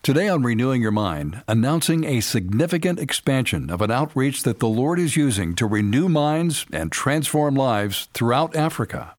Today on Renewing Your Mind, announcing a significant expansion of an outreach that the Lord is using to renew minds and transform lives throughout Africa.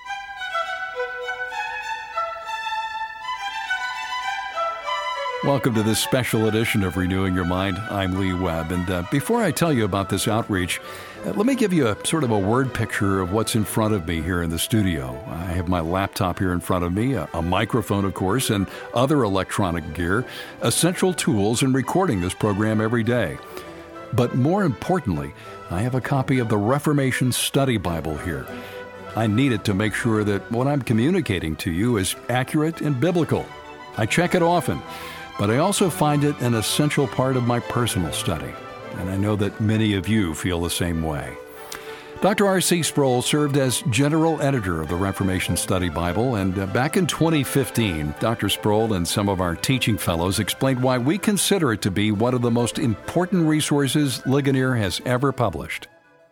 Welcome to this special edition of Renewing Your Mind. I'm Lee Webb, and before I tell you about this outreach, let me give you a sort of a word picture of what's in front of me here in the studio. I have my laptop here in front of me, a microphone, of course, and other electronic gear, essential tools in recording this program every day. But more importantly, I have a copy of the Reformation Study Bible here. I need it to make sure that what I'm communicating to you is accurate and biblical. I check it often, but I also find it an essential part of my personal study, and I know that many of you feel the same way. Dr. R.C. Sproul served as general editor of the Reformation Study Bible, and back in 2015, Dr. Sproul and some of our teaching fellows explained why we consider it to be one of the most important resources Ligonier has ever published.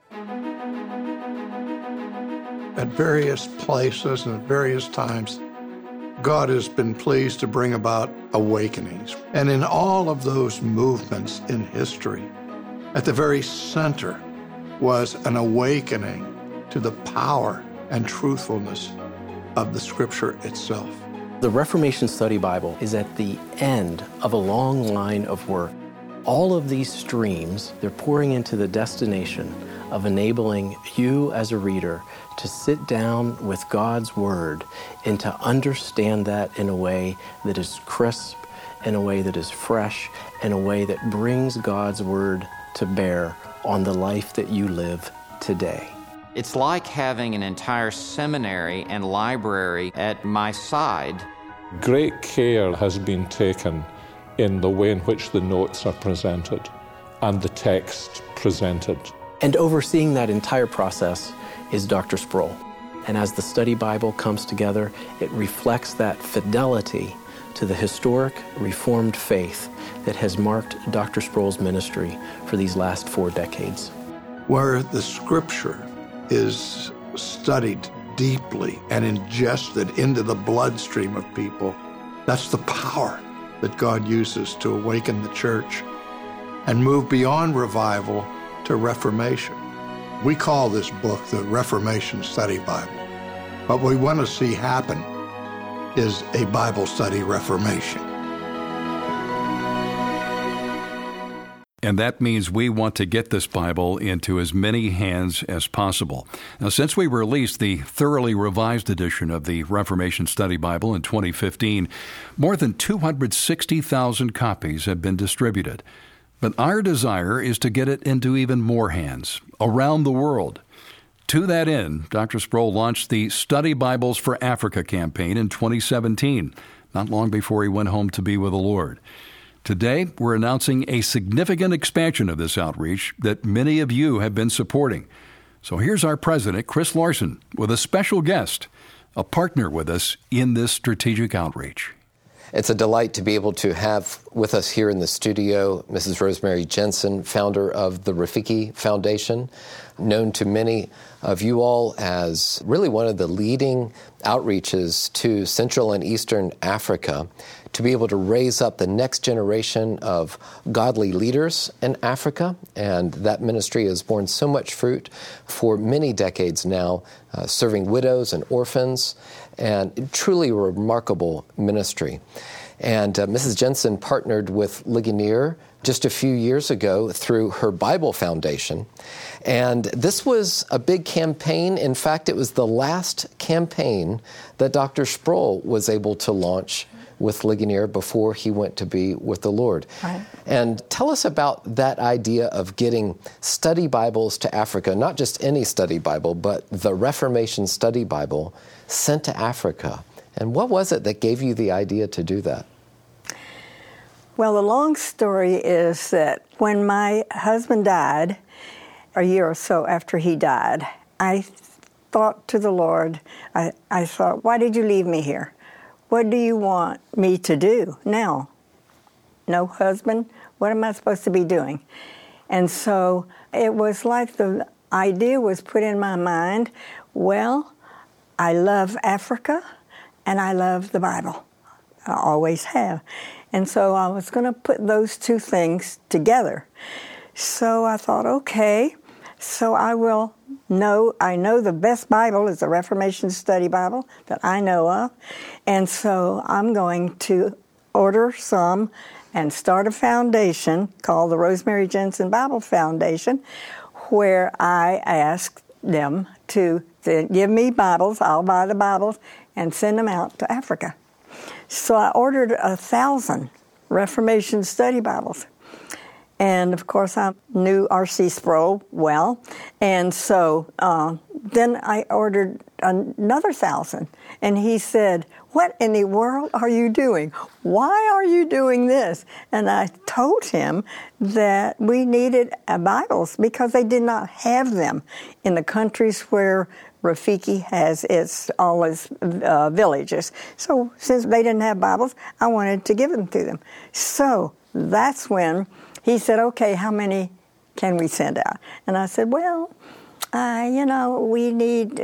At various places and at various times, God has been pleased to bring about awakenings. And in all of those movements in history, at the very center was an awakening to the power and truthfulness of the Scripture itself. The Reformation Study Bible is at the end of a long line of work. All of these streams, they're pouring into the destination of enabling you as a reader to sit down with God's Word and to understand that in a way that is crisp, in a way that is fresh, in a way that brings God's Word to bear on the life that you live today. It's like having an entire seminary and library at my side. Great care has been taken in the way in which the notes are presented and the text presented. And overseeing that entire process is Dr. Sproul. And as the study Bible comes together, it reflects that fidelity to the historic Reformed faith that has marked Dr. Sproul's ministry for these last 4 decades. Where the Scripture is studied deeply and ingested into the bloodstream of people, that's the power that God uses to awaken the church and move beyond revival to reformation. We call this book the Reformation Study Bible. What we want to see happen is a Bible study reformation. And that means we want to get this Bible into as many hands as possible. Now, since we released the thoroughly revised edition of the Reformation Study Bible in 2015, more than 260,000 copies have been distributed. But our desire is to get it into even more hands around the world. To that end, Dr. Sproul launched the Study Bibles for Africa campaign in 2017, not long before he went home to be with the Lord. Today, we're announcing a significant expansion of this outreach that many of you have been supporting. So here's our president, Chris Larson, with a special guest, a partner with us in this strategic outreach. It's a delight to be able to have with us here in the studio Mrs. Rosemary Jensen, founder of the Rafiki Foundation, known to many of you all as really one of the leading outreaches to Central and Eastern Africa, to be able to raise up the next generation of godly leaders in Africa. And that ministry has borne so much fruit for many decades now, serving widows and orphans, and truly a remarkable ministry. And Mrs. Jensen partnered with Ligonier just a few years ago through her Bible Foundation. And this was a big campaign. In fact, it was the last campaign that Dr. Sproul was able to launch with Ligonier before he went to be with the Lord. Right. And tell us about that idea of getting study Bibles to Africa, not just any study Bible, but the Reformation Study Bible sent to Africa. And what was it that gave you the idea to do that? Well, the long story is that when my husband died, a year or so after he died, I thought to the Lord, I thought, why did you leave me here? What do you want me to do now? No husband? What am I supposed to be doing? And so it was like the idea was put in my mind, well, I love Africa and I love the Bible. I always have. And so I was going to put those two things together. So I thought, okay, so I know the best Bible is the Reformation Study Bible that I know of. And so I'm going to order some and start a foundation called the Rosemary Jensen Bible Foundation, where I asked them to give me Bibles. I'll buy the Bibles and send them out to Africa. So I ordered 1,000 Reformation Study Bibles. And, of course, I knew R.C. Sproul well. And so then I ordered another 1,000. And he said, "What in the world are you doing? Why are you doing this?" And I told him that we needed Bibles because they did not have them in the countries where Rafiki has all its villages. So since they didn't have Bibles, I wanted to give them to them. So that's when he said, "Okay, how many can we send out?" And I said, "Well, we need,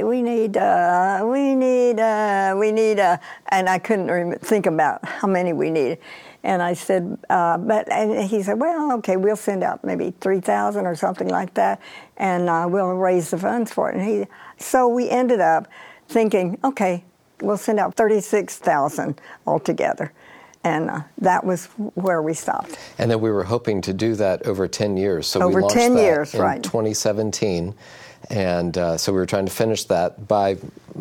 and I couldn't think about how many we needed. And I said, and he said, "Well, okay, we'll send out maybe 3,000 or something like that, and we'll raise the funds for it." And so we ended up thinking, okay, we'll send out 36,000 altogether. And that was where we stopped. And then we were hoping to do that over 10 years. So over we launched 10 that years, in right. 2017. And so we were trying to finish that by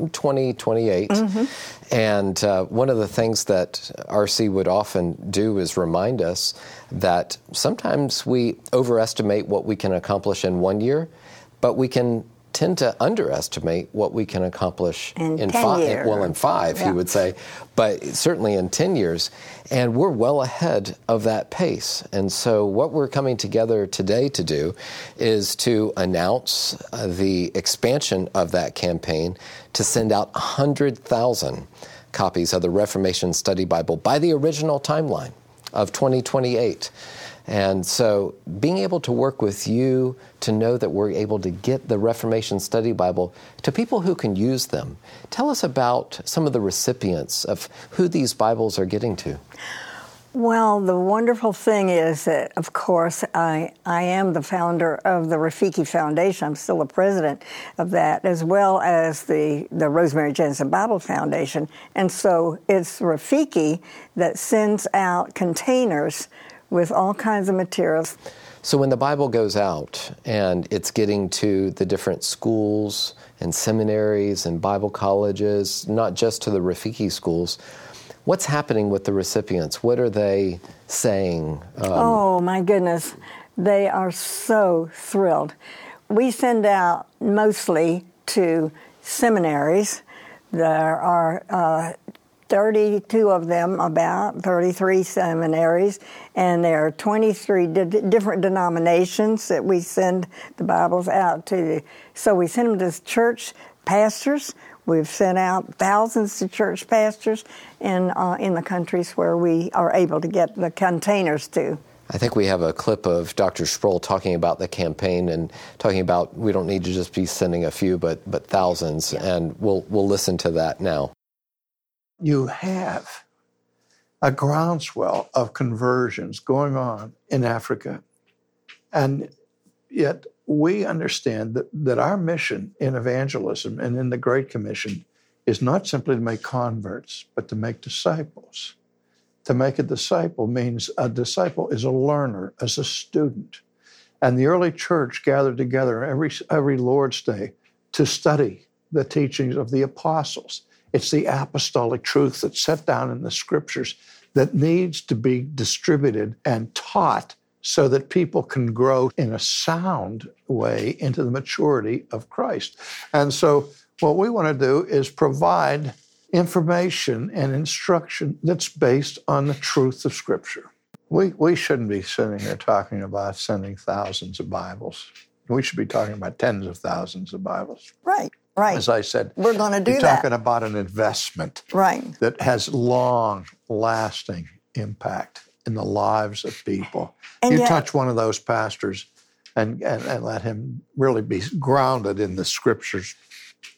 2028. Mm-hmm. And one of the things that R.C. would often do is remind us that sometimes we overestimate what we can accomplish in 1 year, but we can tend to underestimate what we can accomplish in 5 years. Well, in 5, yeah. He would say, but certainly in 10 years. And we're well ahead of that pace. And so what we're coming together today to do is to announce the expansion of that campaign to send out 100,000 copies of the Reformation Study Bible by the original timeline of 2028. And so being able to work with you to know that we're able to get the Reformation Study Bible to people who can use them. Tell us about some of the recipients of who these Bibles are getting to. Well, the wonderful thing is that, of course, I am the founder of the Rafiki Foundation. I'm still the president of that, as well as the Rosemary Jensen Bible Foundation. And so it's Rafiki that sends out containers with all kinds of materials. So when the Bible goes out and it's getting to the different schools and seminaries and Bible colleges, not just to the Rafiki schools, what's happening with the recipients? What are they saying? Oh, my goodness. They are so thrilled. We send out mostly to seminaries. There are 32 of them, about 33 seminaries, and there are 23 different denominations that we send the Bibles out to. So we send them to church pastors. We've sent out thousands to church pastors in the countries where we are able to get the containers to. I think we have a clip of Dr. Sproul talking about the campaign and talking about we don't need to just be sending a few, but thousands, yeah. And we'll listen to that now. You have a groundswell of conversions going on in Africa. And yet we understand that our mission in evangelism and in the Great Commission is not simply to make converts, but to make disciples. To make a disciple means a disciple is a learner, as a student. And the early church gathered together every Lord's Day to study the teachings of the apostles. It's the apostolic truth that's set down in the Scriptures that needs to be distributed and taught so that people can grow in a sound way into the maturity of Christ. And so what we want to do is provide information and instruction that's based on the truth of Scripture. We shouldn't be sitting here talking about sending thousands of Bibles. We should be talking about tens of thousands of Bibles. Right. As I said, we're going to do you're that. Talking about an investment that has long-lasting impact in the lives of people. And you touch one of those pastors and let him really be grounded in the Scriptures,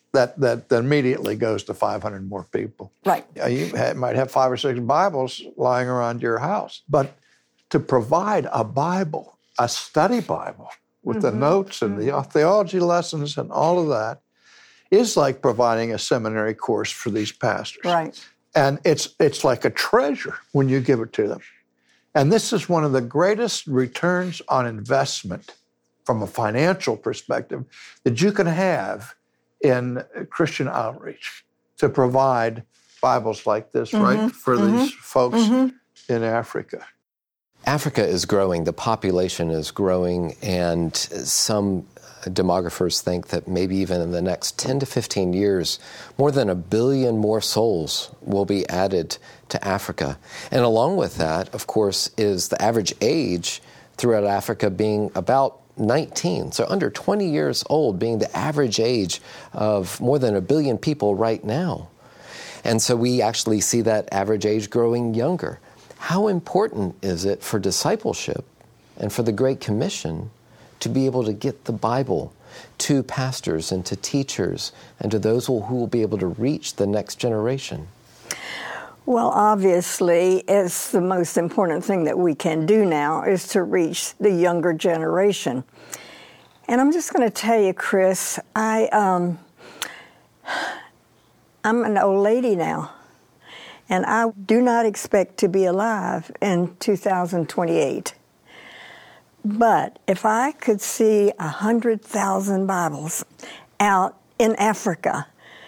that immediately goes to 500 more people. Right. You might have 5 or 6 Bibles lying around your house, but to provide a Bible, a study Bible, with the notes and the theology lessons and all of that, is like providing a seminary course for these pastors. Right. And it's like a treasure when you give it to them. And this is one of the greatest returns on investment from a financial perspective that you can have in Christian outreach, to provide Bibles like this, right, for these folks in Africa. Africa is growing, the population is growing, and some demographers think that maybe even in the next 10 to 15 years, more than 1 billion more souls will be added to Africa. And along with that, of course, is the average age throughout Africa being about 19, so under 20 years old being the average age of more than 1 billion people right now. And so we actually see that average age growing younger. How important is it for discipleship and for the Great Commission to be able to get the Bible to pastors and to teachers and to those who will be able to reach the next generation? Well, obviously, it's the most important thing that we can do now is to reach the younger generation. And I'm just going to tell you, Chris, I'm an old lady now, and I do not expect to be alive in 2028. But if I could see 100,000 Bibles out in Africa,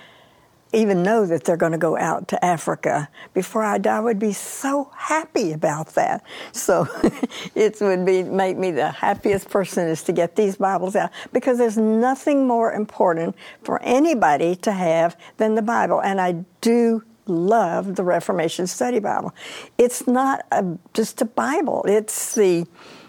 even know that they're going to go out to Africa before I die, I would be so happy about that. So it would make me the happiest person is to get these Bibles out, because there's nothing more important for anybody to have than the Bible. And I do love the Reformation Study Bible. It's not just a Bible. It's a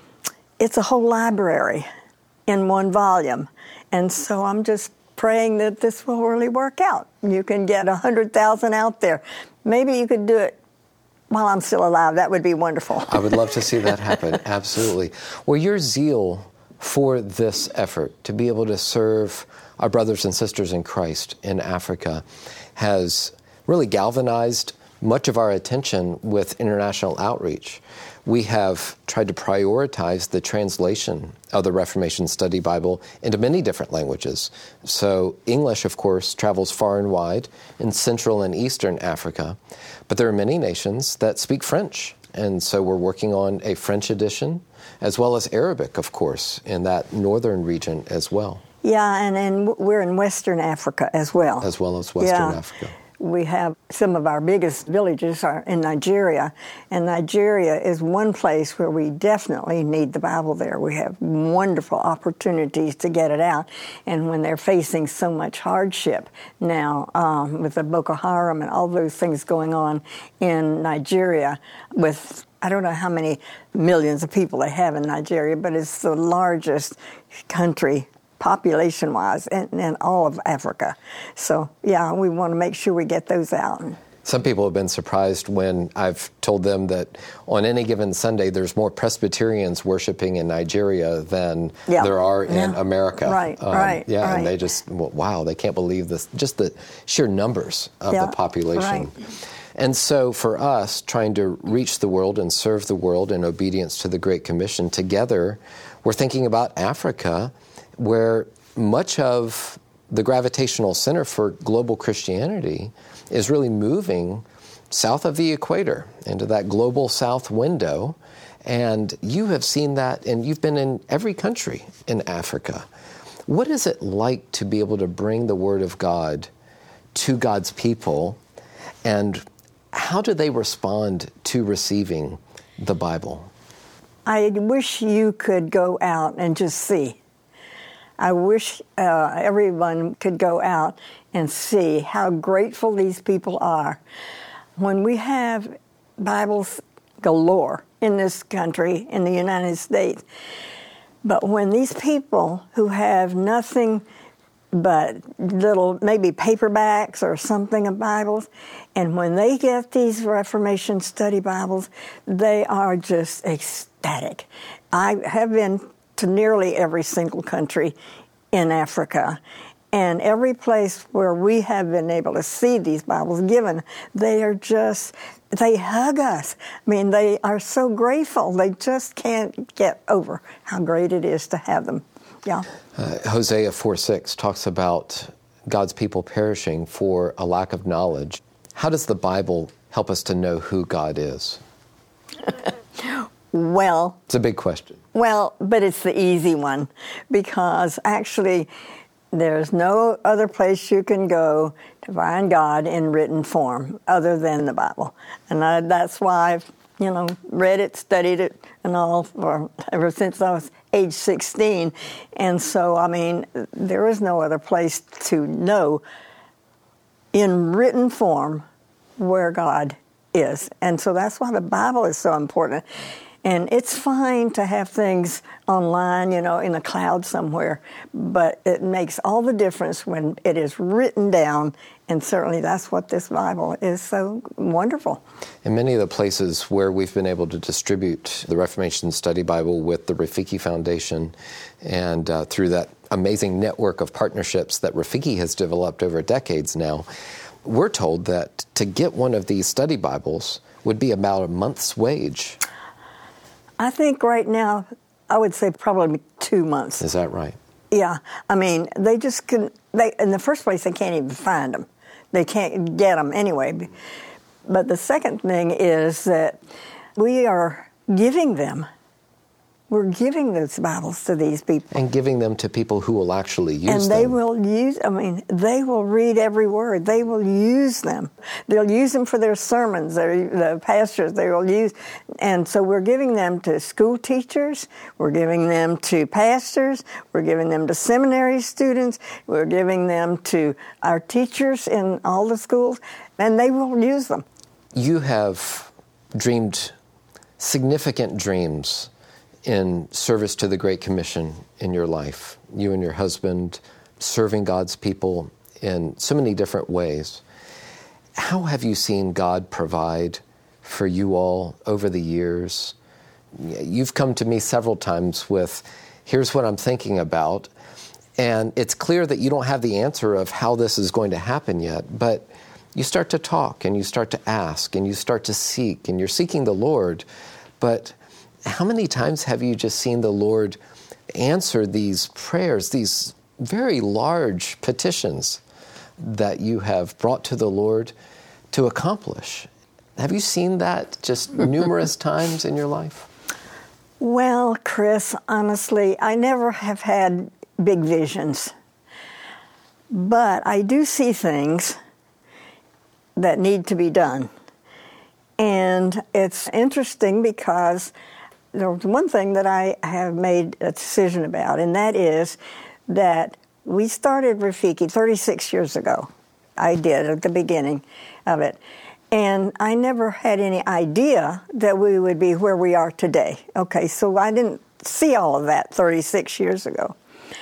whole library in one volume. And so I'm just praying that this will really work out. You can get 100,000 out there. Maybe you could do it while I'm still alive. That would be wonderful. I would love to see that happen, absolutely. Well, your zeal for this effort to be able to serve our brothers and sisters in Christ in Africa has really galvanized much of our attention with international outreach. We have tried to prioritize the translation of the Reformation Study Bible into many different languages. So English, of course, travels far and wide in Central and Eastern Africa, but there are many nations that speak French. And so we're working on a French edition, as well as Arabic, of course, in that northern region as well. Yeah, and we're in Western Africa as well. As well as Western Africa. We have some of our biggest villages are in Nigeria, and Nigeria is one place where we definitely need the Bible there. We have wonderful opportunities to get it out, and when they're facing so much hardship now with the Boko Haram and all those things going on in Nigeria with, I don't know how many millions of people they have in Nigeria, but it's the largest country population-wise in all of Africa. So, yeah, we want to make sure we get those out. Some people have been surprised when I've told them that on any given Sunday there's more Presbyterians worshiping in Nigeria than there are in America. Right. And they just, wow, they can't believe this, just the sheer numbers of the population. Right. And so for us, trying to reach the world and serve the world in obedience to the Great Commission, together, we're thinking about Africa, where much of the gravitational center for global Christianity is really moving south of the equator into that global south window. And you have seen that, and you've been in every country in Africa. What is it like to be able to bring the Word of God to God's people, and how do they respond to receiving the Bible? I wish you could go out and just see. I wish everyone could go out and see how grateful these people are. When we have Bibles galore in this country, in the United States, but when these people who have nothing but little, maybe paperbacks or something of Bibles, and when they get these Reformation Study Bibles, they are just ecstatic. I have been to nearly every single country in Africa, And every place where we have been able to see these Bibles given, they hug us. I mean, they are so grateful. They just can't get over how great it is to have them. Yeah. Hosea 4:6 talks about God's people perishing for a lack of knowledge. How does the Bible help us to know who God is? Well, it's a big question. Well, but it's the easy one, because actually there's no other place you can go to find God in written form other than the Bible. And that's why I've, read it, studied it, and all ever since I was age 16. And so, there is no other place to know in written form where God is. And so that's why the Bible is so important. And it's fine to have things online, in a cloud somewhere, but it makes all the difference when it is written down, and certainly that's what this Bible is so wonderful. In many of the places where we've been able to distribute the Reformation Study Bible with the Rafiki Foundation, and through that amazing network of partnerships that Rafiki has developed over decades now, we're told that to get one of these study Bibles would be about a month's wage. I think right now, I would say probably 2 months. Is that right? Yeah. They just in the first place, they can't even find them. They can't get them anyway. But the second thing is that we are giving them. We're giving those Bibles to these people. And giving them to people who will actually use them. And they will they will read every word. They will use them. They'll use them for their sermons, the pastors they will use. And so we're giving them to school teachers. We're giving them to pastors. We're giving them to seminary students. We're giving them to our teachers in all the schools. And they will use them. You have dreamed significant dreams in service to the Great Commission in your life. You and your husband serving God's people in so many different ways. How have you seen God provide for you all over the years? You've come to me several times with, here's what I'm thinking about, and it's clear that you don't have the answer of how this is going to happen yet, but you start to talk and you start to ask and you start to seek, and you're seeking the Lord, but how many times have you just seen the Lord answer these prayers, these very large petitions that you have brought to the Lord to accomplish? Have you seen that just numerous times in your life? Well, Chris, honestly, I never have had big visions. But I do see things that need to be done. And it's interesting because there's one thing that I have made a decision about, and that is that we started Rafiki 36 years ago. I did at the beginning of it. And I never had any idea that we would be where we are today. Okay, so I didn't see all of that 36 years ago.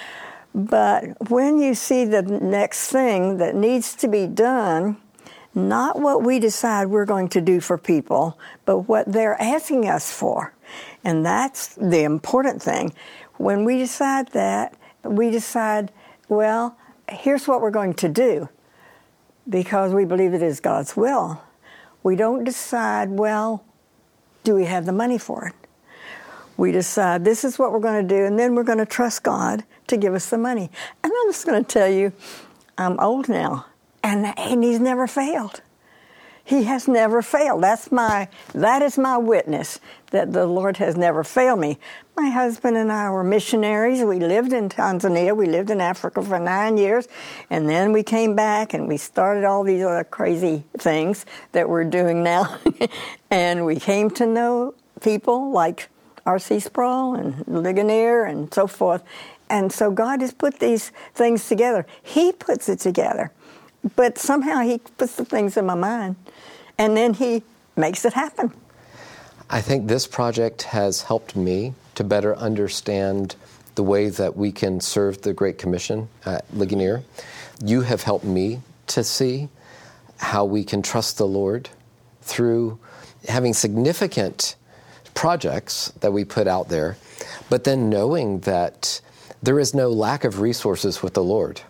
But when you see the next thing that needs to be done, not what we decide we're going to do for people, but what they're asking us for. And that's the important thing. When we decide that, we decide, well, here's what we're going to do, because we believe it is God's will. We don't decide, well, do we have the money for it? We decide this is what we're going to do, and then we're going to trust God to give us the money. And I'm just going to tell you, I'm old now, and He's never failed. He has never failed. That is my witness, that the Lord has never failed me. My husband and I were missionaries. We lived in Tanzania. We lived in Africa for 9 years. And then we came back and we started all these other crazy things that we're doing now. And we came to know people like R.C. Sproul and Ligonier and so forth. And so God has put these things together. He puts it together. But somehow He puts the things in my mind, and then He makes it happen. I think this project has helped me to better understand the way that we can serve the Great Commission at Ligonier. You have helped me to see how we can trust the Lord through having significant projects that we put out there, but then knowing that there is no lack of resources with the Lord.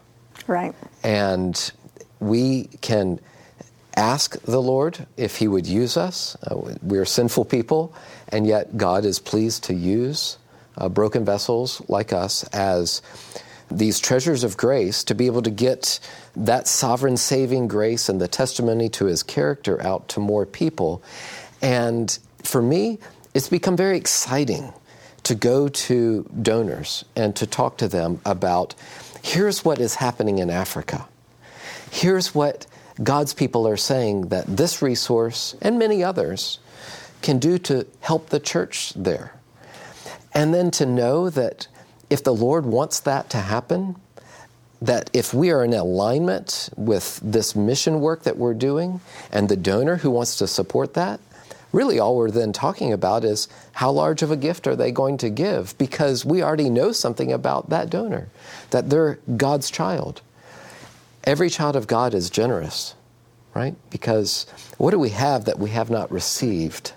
Right. And we can ask the Lord if he would use us. We're sinful people, and yet God is pleased to use broken vessels like us as these treasures of grace to be able to get that sovereign saving grace and the testimony to his character out to more people. And for me, it's become very exciting to go to donors and to talk to them about, here's what is happening in Africa. Here's what God's people are saying that this resource and many others can do to help the church there. And then to know that if the Lord wants that to happen, that if we are in alignment with this mission work that we're doing and the donor who wants to support that, really all we're then talking about is how large of a gift are they going to give, because we already know something about that donor, that they're God's child. Every child of God is generous, right? Because what do we have that we have not received?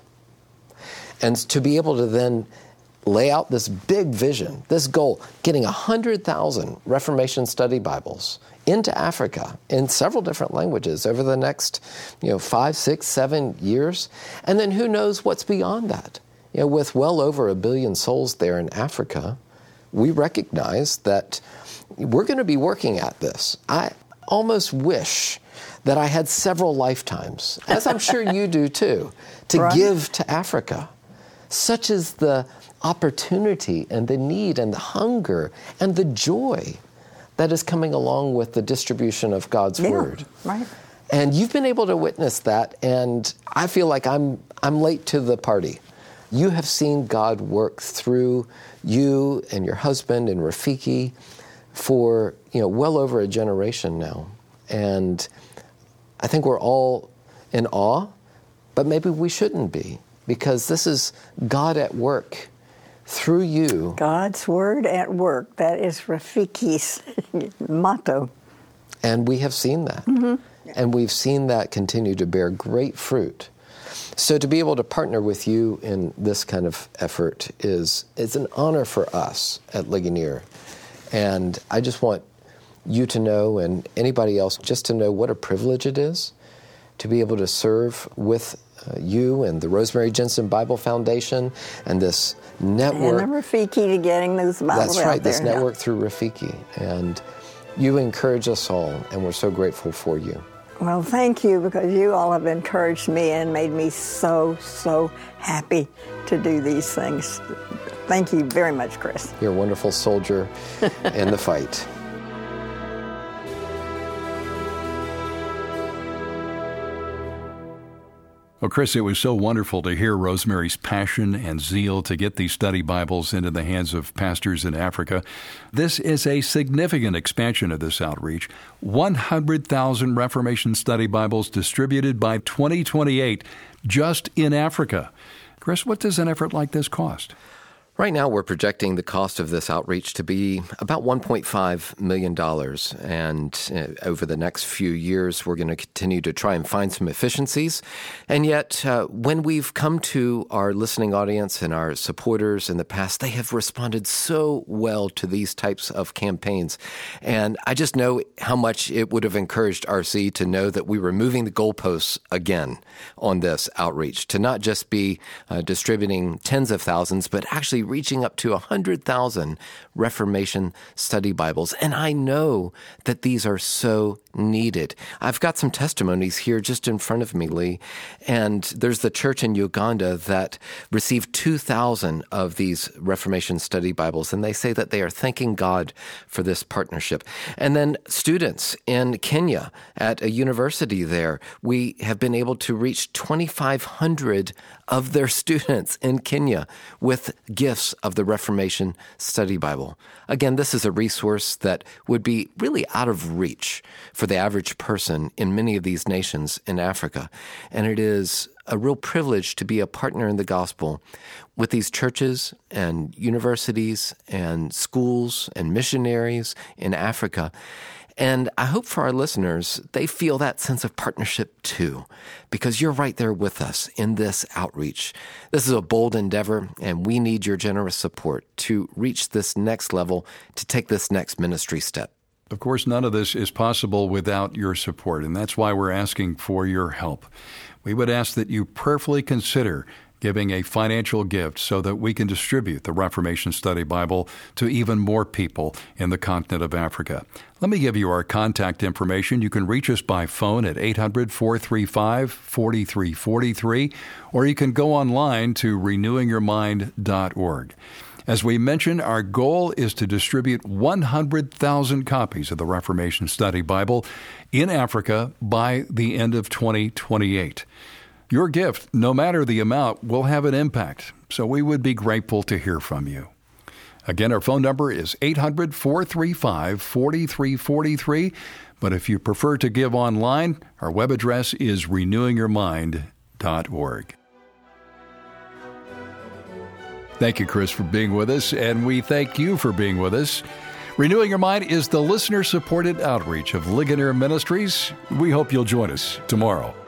And to be able to then lay out this big vision, this goal, getting 100,000 Reformation Study Bibles into Africa in several different languages over the next 5, 6, 7 years. And then who knows what's beyond that? With well over 1 billion souls there in Africa, we recognize that we're going to be working at this. I almost wish that I had several lifetimes, as I'm sure you do too, to right. give to Africa. Such is the opportunity and the need and the hunger and the joy that is coming along with the distribution of God's Word. Right. And you've been able to witness that, and I feel like I'm late to the party. You have seen God work through you and your husband and Rafiki for well over a generation now. And I think we're all in awe, but maybe we shouldn't be, because this is God at work through you. God's Word at work. That is Rafiki's motto. And we have seen that. Mm-hmm. And we've seen that continue to bear great fruit. So to be able to partner with you in this kind of effort is an honor for us at Ligonier. And I just want you to know, and anybody else, just to know what a privilege it is to be able to serve with you and the Rosemary Jensen Bible Foundation and this network. And the Rafiki to getting those Bibles That's right, out there. this network through Rafiki. And you encourage us all, and we're so grateful for you. Well, thank you, because you all have encouraged me and made me so, so happy to do these things. Thank you very much, Chris. You're a wonderful soldier in the fight. Well, Chris, it was so wonderful to hear Rosemary's passion and zeal to get these study Bibles into the hands of pastors in Africa. This is a significant expansion of this outreach. 100,000 Reformation Study Bibles distributed by 2028 just in Africa. Chris, what does an effort like this cost? Right now, we're projecting the cost of this outreach to be about $1.5 million. And over the next few years, we're going to continue to try and find some efficiencies. And yet, when we've come to our listening audience and our supporters in the past, they have responded so well to these types of campaigns. And I just know how much it would have encouraged RC to know that we were moving the goalposts again on this outreach, to not just be distributing tens of thousands, but actually reaching up to 100,000 Reformation Study Bibles. And I know that these are so needed. I've got some testimonies here just in front of me, Lee. And there's the church in Uganda that received 2,000 of these Reformation Study Bibles. And they say that they are thanking God for this partnership. And then students in Kenya at a university there, we have been able to reach 2,500 of their students in Kenya with gifts of the Reformation Study Bible. Again, this is a resource that would be really out of reach for the average person in many of these nations in Africa. And it is a real privilege to be a partner in the gospel with these churches and universities and schools and missionaries in Africa. And I hope for our listeners, they feel that sense of partnership too, because you're right there with us in this outreach. This is a bold endeavor, and we need your generous support to reach this next level, to take this next ministry step. Of course, none of this is possible without your support, and that's why we're asking for your help. We would ask that you prayerfully consider giving a financial gift so that we can distribute the Reformation Study Bible to even more people in the continent of Africa. Let me give you our contact information. You can reach us by phone at 800-435-4343, or you can go online to renewingyourmind.org. As we mentioned, our goal is to distribute 100,000 copies of the Reformation Study Bible in Africa by the end of 2028. Your gift, no matter the amount, will have an impact, so we would be grateful to hear from you. Again, our phone number is 800-435-4343, but if you prefer to give online, our web address is renewingyourmind.org. Thank you, Chris, for being with us, and we thank you for being with us. Renewing Your Mind is the listener-supported outreach of Ligonier Ministries. We hope you'll join us tomorrow.